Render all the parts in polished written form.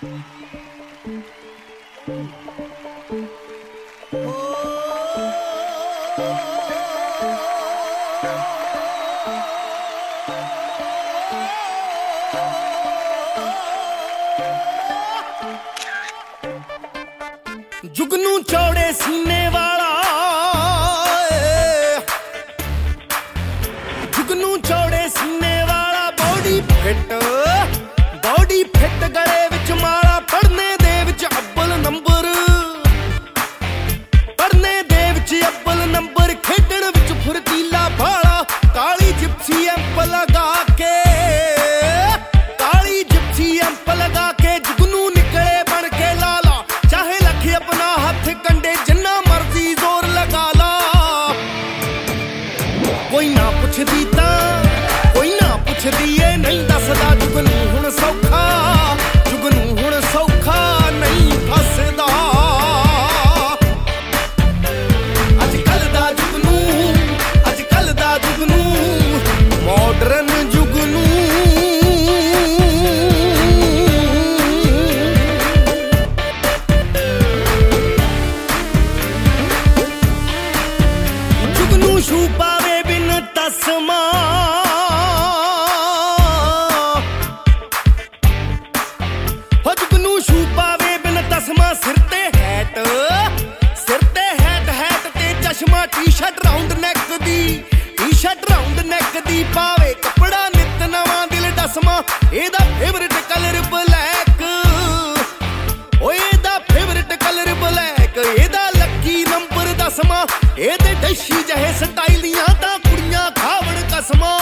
जुगनू चौड़े सीने वाला, जुगनू चौड़े सीने वाला, बॉडी फिट गले विच माला, पढ़ने दे विच अव्वल नंबर, पढ़ने दे विच अव्वल नंबर, खेडण विच फुर्तीला भाला, काली जिप्सी एंप लगा के, काली जिप्सी एंप लगा के, जुगनू निकले बन के लाला, चाहे लख अपना हथ कंडे, जिन्ना मर्जी जोर लगा ला, कोई ना पुछदी तां कोई ना पुछदी ए नहीं दसदा, जुगनू हुण सौखा, जुगनू हुण सौखा नहीं फसदा, अजकल दा जुगनू, अजकल दा जुगनू, मॉडर्न जुगनू, जुगनू शू पावे बिन तस्मा, जुगनू शू पावे बिन तस्मा, सिर ते हैट ते चश्मा, टी-शर्ट राउंड नेक दी, टी-शर्ट राउंड नेक दी, पावे कपड़ा नित नवां, दिल डसमा, एदा फेवरेट कलर ब्लैक, ओ एदा फेवरेट कलर ब्लैक, एदा लकी नंबर 10वां, एदे डैशी जहे स्टाइलियां तां कुड़ियां खावण कसमां,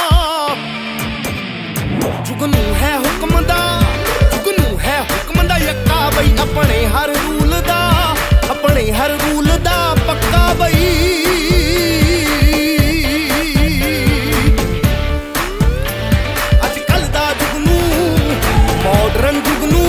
जुगनू है हुक्म दा, जुगनू है हुक्म दा यक्का बई, अपने हर रूल दा, अपने हर रूल दा पक्का बई, अजकल दा जुगनू, मॉडर्न जुगनू,